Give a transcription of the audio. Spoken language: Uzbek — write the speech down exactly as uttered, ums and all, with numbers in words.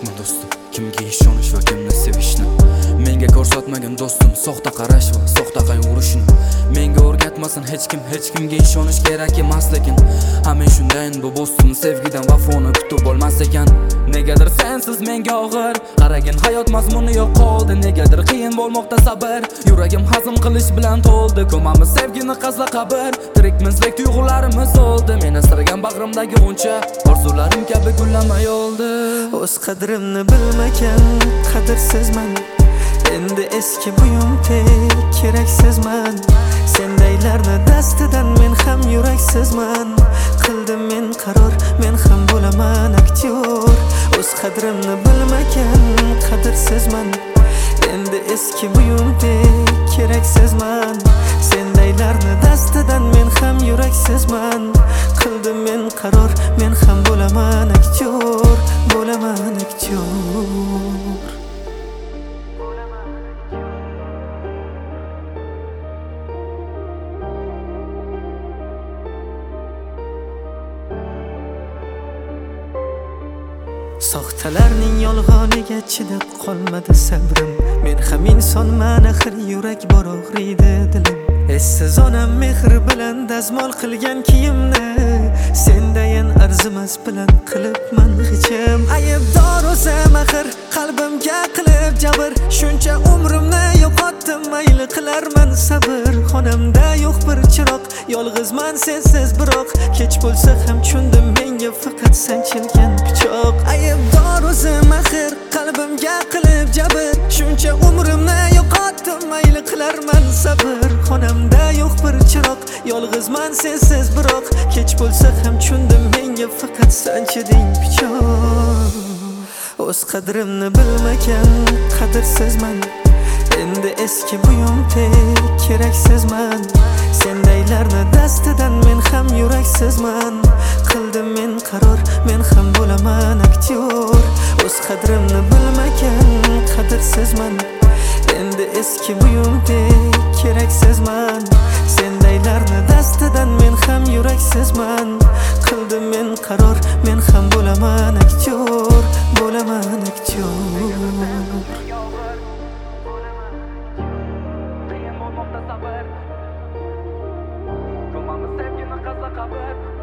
o'rgatma do'stim, kimga ishonish va kimni sevishni. Menga ko'rsatmagan do'stim soxta qarash va soxta qayg'urishni. Menga o'rgatmasin hech kim, hech kimga ishonish kerak emas, lekin hamma shundayin bu do'stim sevgidan vafoni kutib bo'lmas ekan. Negadir sensiz menga og'ir, qaragin hayot mazmuni yo'q qoldi. Negadir qiyin bo'lmoqda sabr, yuragim hazm qilish bilan to'ldi. Ko'mamiz sevgini qazla qabr, tirikmizdek tuyg'ularimiz o'ldi. Men asragan bag'rimdagi g'uncha, orzularim kabi gullamay o'ldi. O'z qadrimni bilmagan qadrsizman, endi eski buyumdek keraksizman. Sendaylarni dastidan men ham yuraksizman. Qildim men qaror, men ham bo'laman aktyor. O'z qadrimni bilmagan qadrsizman, endi eski buyumdek keraksizman. Sendaylarni dastidan men ham yuraksizman. Qildim men qaror, men ham bo'laman aktyor, bo'laman aktyor. Soxtalarning yolg'oniga chidab qolmadi sabrim. Men ham insonman, axir yurak bor og'riydi dilim. Essiz onam mehr bilan dazmol qilgan kiyimni sendayin arzimas bilan qilibman hechim. Aybdor o'zim axir qalbimga qilib jabr. Shuncha umrimni yo'qotdim, mayli qilarman sabr. Xonamda yo'q bir chiroq, yolg'izman sensiz biroq. Kech bo'lsa ham tushundim, menga faqat sanchilgan pichoq. Aybdor o'zim axir qalbimga qilib jabr. Shuncha umrimni yo'qotdim, mayli qilarman sabr. Xonamda yo'q bir chiroq, yolg'izman sensiz biroq. Kech bo'lsa ham tushundim, menga faqat sanchiding pichoq. O'z qadrimni bilmagan qadrsizman, endi eski buyumdek keraksizman. Sendaylarni dastidan men ham yuraksizman. Qildim men qaror, men ham bo'laman aktyor. O'z qadrimni bilmagan qadrsizman, endi eski buyumdek keraksizman. Sendaylarni dastidan men ham yuraksizman. Qildim men qaror, men ham bo'laman aktyor, bo'laman aktyor. Qiyin bo'lmoqda sabr, ko'mamiz sevgini qazla qabr.